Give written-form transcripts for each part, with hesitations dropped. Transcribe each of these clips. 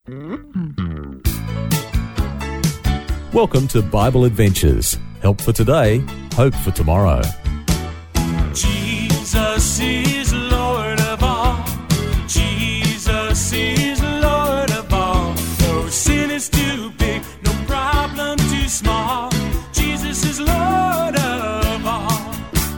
Welcome to Bible Adventures. Help for today, hope for tomorrow. Jesus is Lord of all. Jesus is Lord of all. No sin is too big, no problem too small. Jesus is Lord of all.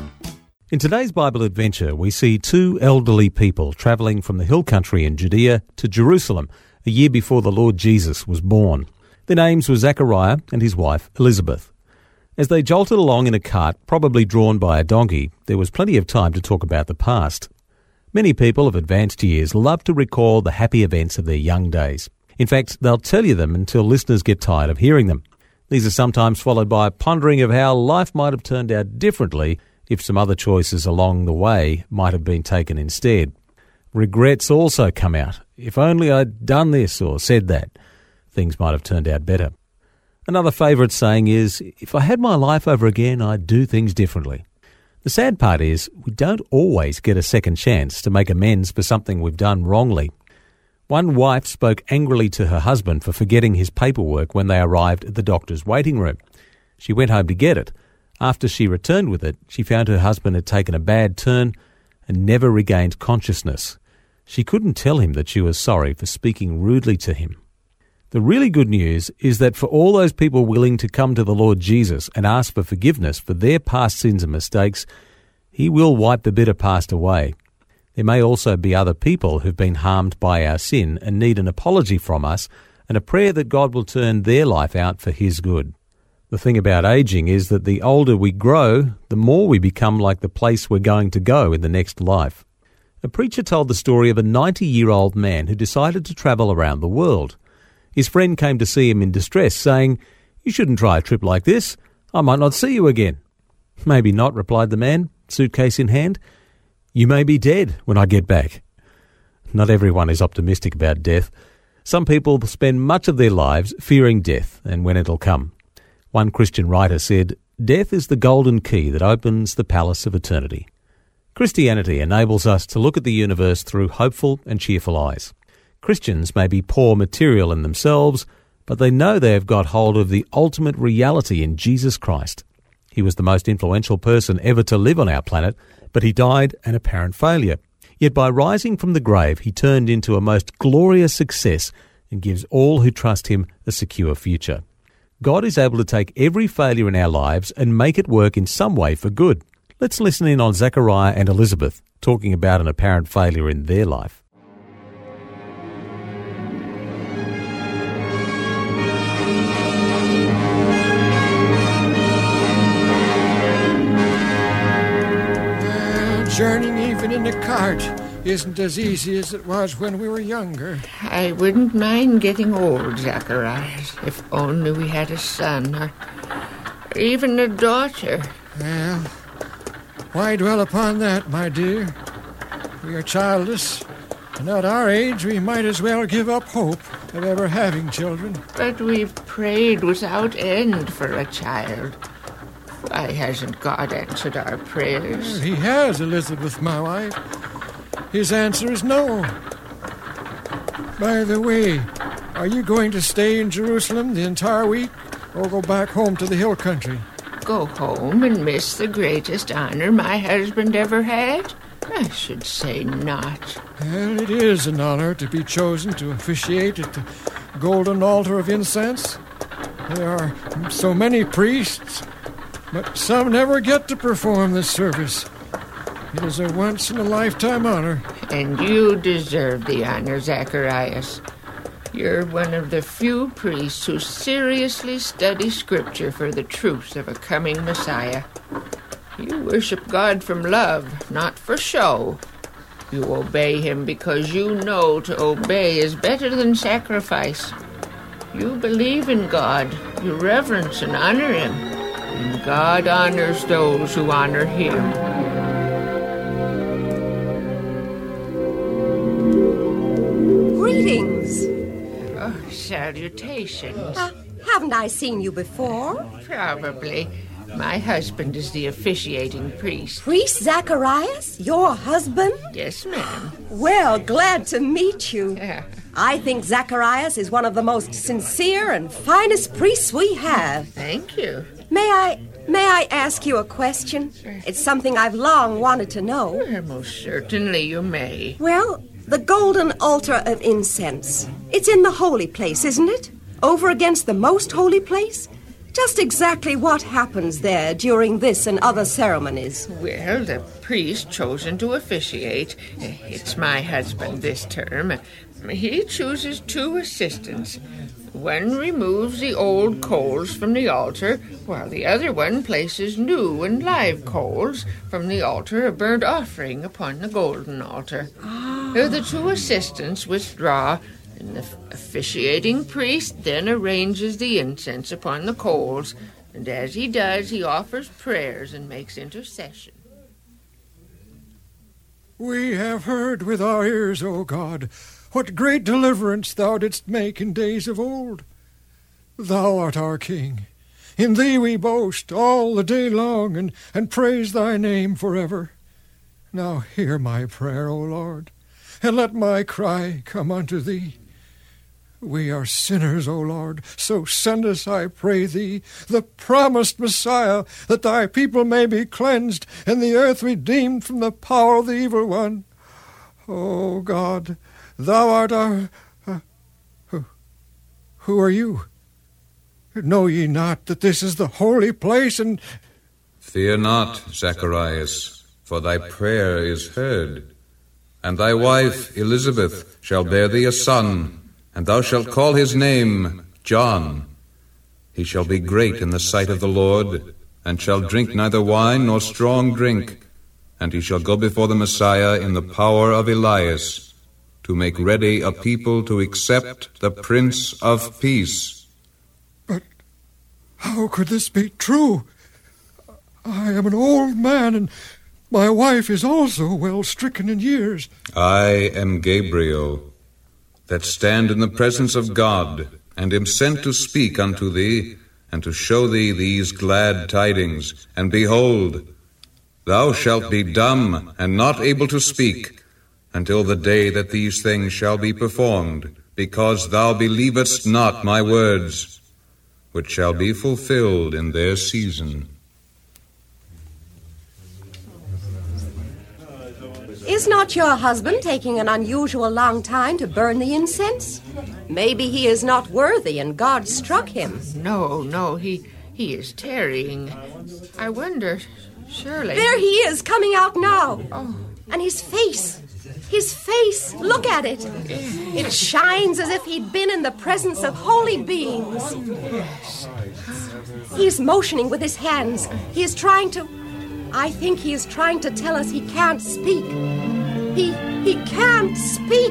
In today's Bible adventure, we see two elderly people travelling from the hill country in Judea to Jerusalem a year before the Lord Jesus was born. Their names were Zechariah and his wife Elizabeth. As they jolted along in a cart, probably drawn by a donkey, there was plenty of time to talk about the past. Many people of advanced years love to recall the happy events of their young days. In fact, they'll tell you them until listeners get tired of hearing them. These are sometimes followed by a pondering of how life might have turned out differently if some other choices along the way might have been taken instead. Regrets also come out. If only I'd done this or said that, things might have turned out better. Another favourite saying is, if I had my life over again, I'd do things differently. The sad part is, we don't always get a second chance to make amends for something we've done wrongly. One wife spoke angrily to her husband for forgetting his paperwork when they arrived at the doctor's waiting room. She went home to get it. After she returned with it, she found her husband had taken a bad turn and never regained consciousness. She couldn't tell him that she was sorry for speaking rudely to him. The really good news is that for all those people willing to come to the Lord Jesus and ask for forgiveness for their past sins and mistakes, He will wipe the bitter past away. There may also be other people who've been harmed by our sin and need an apology from us and a prayer that God will turn their life out for His good. The thing about aging is that the older we grow, the more we become like the place we're going to go in the next life. A preacher told the story of a 90-year-old man who decided to travel around the world. His friend came to see him in distress, saying, "You shouldn't try a trip like this. I might not see you again." "Maybe not," replied the man, suitcase in hand. "You may be dead when I get back." Not everyone is optimistic about death. Some people spend much of their lives fearing death and when it'll come. One Christian writer said, "Death is the golden key that opens the palace of eternity." Christianity enables us to look at the universe through hopeful and cheerful eyes. Christians may be poor material in themselves, but they know they have got hold of the ultimate reality in Jesus Christ. He was the most influential person ever to live on our planet, but he died an apparent failure. Yet by rising from the grave, he turned into a most glorious success and gives all who trust him a secure future. God is able to take every failure in our lives and make it work in some way for good. Let's listen in on Zechariah and Elizabeth talking about an apparent failure in their life. Journeying even in a cart isn't as easy as it was when we were younger. I wouldn't mind getting old, Zacharias, if only we had a son or even a daughter. Well, why dwell upon that, my dear? We are childless, and at our age we might as well give up hope of ever having children. But we've prayed without end for a child. Why hasn't God answered our prayers? He has, Elizabeth, my wife. His answer is no. By the way, are you going to stay in Jerusalem the entire week or go back home to the hill country? Go home and miss the greatest honor my husband ever had? I should say not. Well, it is an honor to be chosen to officiate at the golden altar of incense. There are so many priests, but some never get to perform this service. It is a once-in-a-lifetime honor. And you deserve the honor, Zacharias. You're one of the few priests who seriously study Scripture for the truth of a coming Messiah. You worship God from love, not for show. You obey Him because you know to obey is better than sacrifice. You believe in God, you reverence and honor Him, and God honors those who honor Him. Greetings. Oh, salutations. Haven't I seen you before? Probably. My husband is the officiating priest. Priest Zacharias? Your husband? Yes, ma'am. Well, glad to meet you. I think Zacharias is one of the most sincere and finest priests we have. Thank you. May I ask you a question? It's something I've long wanted to know. Well, most certainly you may. Well, the golden altar of incense. It's in the holy place, isn't it? Over against the most holy place? Just exactly what happens there during this and other ceremonies? Well, the priest chosen to officiate, it's my husband this term, he chooses 2 assistants. One removes the old coals from the altar, while the other one places new and live coals from the altar of burnt offering upon the golden altar. The 2 assistants withdraw, and the officiating priest then arranges the incense upon the coals, and as he does, he offers prayers and makes intercession. We have heard with our ears, O God, what great deliverance thou didst make in days of old. Thou art our King. In thee we boast all the day long and praise thy name forever. Now hear my prayer, O Lord, and let my cry come unto thee. We are sinners, O Lord, so send us, I pray thee, the promised Messiah, that thy people may be cleansed and the earth redeemed from the power of the evil one. O God, thou art our... Who are you? Know ye not that this is the holy place and... Fear not, Zacharias, for thy prayer is heard. And thy wife Elizabeth shall bear thee a son, and thou shalt call his name John. He shall be great in the sight of the Lord, and shall drink neither wine nor strong drink, and he shall go before the Messiah in the power of Elias, to make ready a people to accept the Prince of Peace. But how could this be true? I am an old man, and my wife is also well stricken in years. I am Gabriel, that stand in the presence of God, and am sent to speak unto thee, and to show thee these glad tidings. And behold, thou shalt be dumb, and not able to speak, until the day that these things shall be performed, because thou believest not my words, which shall be fulfilled in their season. Is not your husband taking an unusual long time to burn the incense? Maybe he is not worthy and God struck him. No, he is tarrying. I wonder, surely... There he is, coming out now. Oh. And his face, look at it. It shines as if he'd been in the presence of holy beings. He's motioning with his hands. I think he is trying to tell us he can't speak. He can't speak.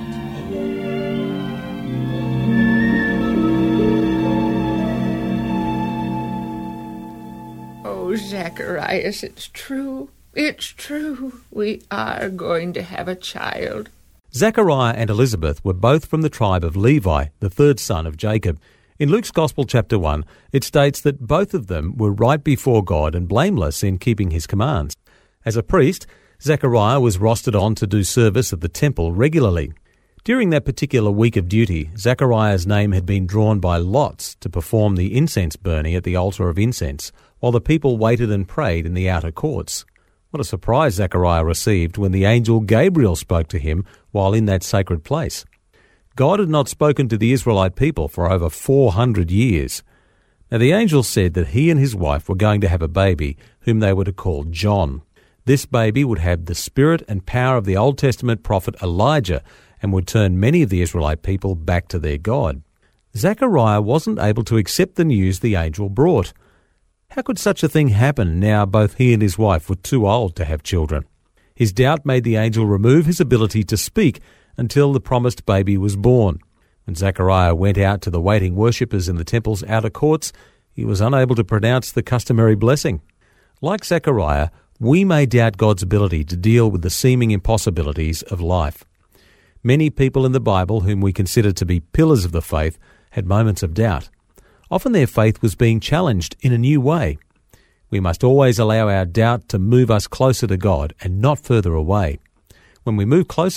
Oh, Zacharias, it's true. It's true. We are going to have a child. Zechariah and Elizabeth were both from the tribe of Levi, the 3rd son of Jacob. In Luke's Gospel, chapter 1, it states that both of them were right before God and blameless in keeping his commands. As a priest, Zechariah was rostered on to do service at the temple regularly. During that particular week of duty, Zechariah's name had been drawn by lots to perform the incense burning at the altar of incense, while the people waited and prayed in the outer courts. What a surprise Zechariah received when the angel Gabriel spoke to him while in that sacred place. God had not spoken to the Israelite people for over 400 years. Now the angel said that he and his wife were going to have a baby whom they were to call John. This baby would have the spirit and power of the Old Testament prophet Elijah and would turn many of the Israelite people back to their God. Zechariah wasn't able to accept the news the angel brought. How could such a thing happen now both he and his wife were too old to have children? His doubt made the angel remove his ability to speak until the promised baby was born. When Zechariah went out to the waiting worshippers in the temple's outer courts, he was unable to pronounce the customary blessing. Like Zechariah, we may doubt God's ability to deal with the seeming impossibilities of life. Many people in the Bible whom we consider to be pillars of the faith had moments of doubt. Often their faith was being challenged in a new way. We must always allow our doubt to move us closer to God and not further away. When we move closer,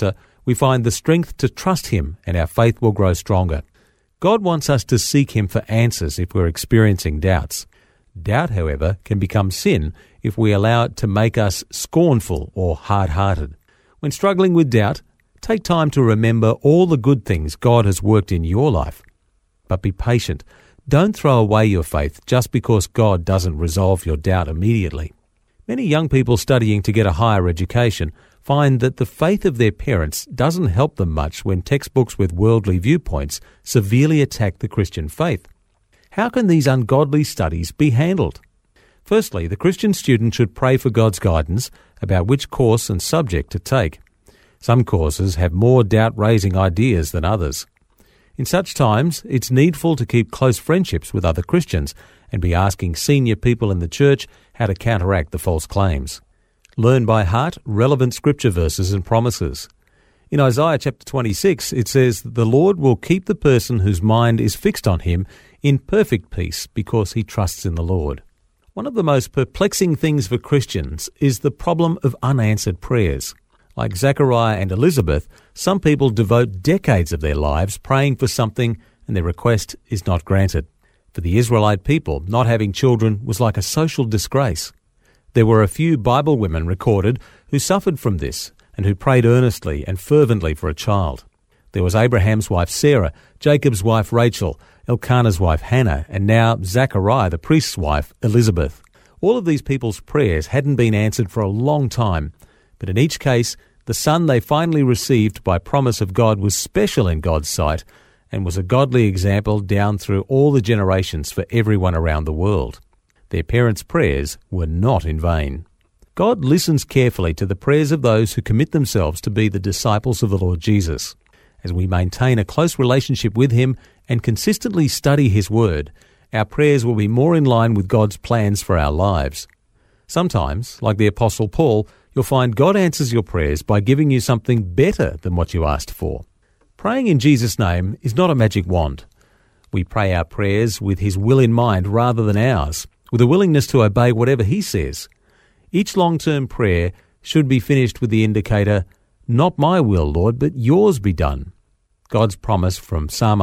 we find the strength to trust Him and our faith will grow stronger. God wants us to seek Him for answers if we're experiencing doubts. Doubt, however, can become sin if we allow it to make us scornful or hard-hearted. When struggling with doubt, take time to remember all the good things God has worked in your life. But be patient. Don't throw away your faith just because God doesn't resolve your doubt immediately. Many young people studying to get a higher education find that the faith of their parents doesn't help them much when textbooks with worldly viewpoints severely attack the Christian faith. How can these ungodly studies be handled? Firstly, the Christian student should pray for God's guidance about which course and subject to take. Some courses have more doubt-raising ideas than others. In such times, it's needful to keep close friendships with other Christians and be asking senior people in the church how to counteract the false claims. Learn by heart relevant scripture verses and promises. In Isaiah chapter 26, it says, "The Lord will keep the person whose mind is fixed on Him in perfect peace because he trusts in the Lord." One of the most perplexing things for Christians is the problem of unanswered prayers. Like Zechariah and Elizabeth, some people devote decades of their lives praying for something and their request is not granted. For the Israelite people, not having children was like a social disgrace. There were a few Bible women recorded who suffered from this and who prayed earnestly and fervently for a child. There was Abraham's wife Sarah, Jacob's wife Rachel, Elkanah's wife Hannah, and now Zechariah, the priest's wife, Elizabeth. All of these people's prayers hadn't been answered for a long time, but in each case, the son they finally received by promise of God was special in God's sight and was a godly example down through all the generations for everyone around the world. Their parents' prayers were not in vain. God listens carefully to the prayers of those who commit themselves to be the disciples of the Lord Jesus. As we maintain a close relationship with Him and consistently study His Word, our prayers will be more in line with God's plans for our lives. Sometimes, like the Apostle Paul, you'll find God answers your prayers by giving you something better than what you asked for. Praying in Jesus' name is not a magic wand. We pray our prayers with His will in mind rather than ours, with a willingness to obey whatever He says. Each long-term prayer should be finished with the indicator, "Not my will, Lord, but yours be done." God's promise from Psalm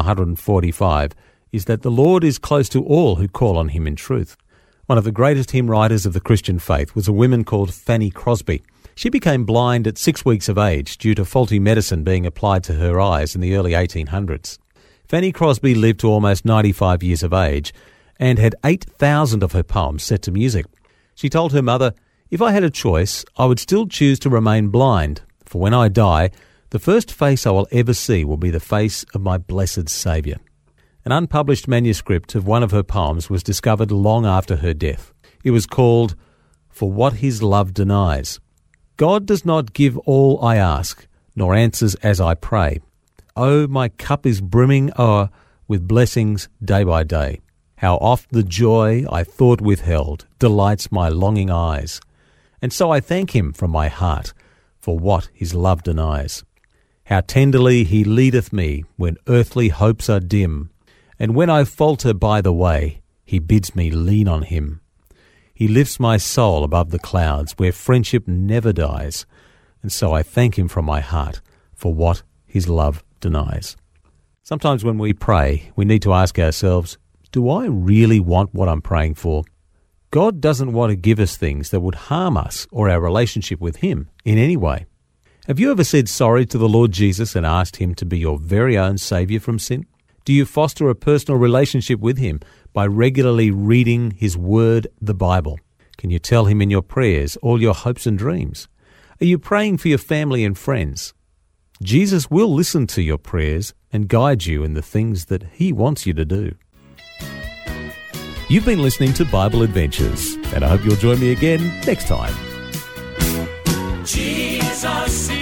145 is that the Lord is close to all who call on Him in truth. One of the greatest hymn writers of the Christian faith was a woman called Fanny Crosby. She became blind at 6 weeks of age due to faulty medicine being applied to her eyes in the early 1800s. Fanny Crosby lived to almost 95 years of age and had 8,000 of her poems set to music. She told her mother, "If I had a choice, I would still choose to remain blind, for when I die, the first face I will ever see will be the face of my blessed Saviour." An unpublished manuscript of one of her poems was discovered long after her death. It was called "For What His Love Denies." God does not give all I ask, nor answers as I pray. Oh, my cup is brimming o'er with blessings day by day. How oft the joy I thought withheld delights my longing eyes. And so I thank Him from my heart for what His love denies. How tenderly He leadeth me when earthly hopes are dim, and when I falter by the way, He bids me lean on Him. He lifts my soul above the clouds where friendship never dies, and so I thank Him from my heart for what His love denies. Sometimes when we pray, we need to ask ourselves, do I really want what I'm praying for? God doesn't want to give us things that would harm us or our relationship with Him in any way. Have you ever said sorry to the Lord Jesus and asked Him to be your very own Saviour from sin? Do you foster a personal relationship with Him by regularly reading His Word, the Bible? Can you tell Him in your prayers all your hopes and dreams? Are you praying for your family and friends? Jesus will listen to your prayers and guide you in the things that He wants you to do. You've been listening to Bible Adventures, and I hope you'll join me again next time. Jesus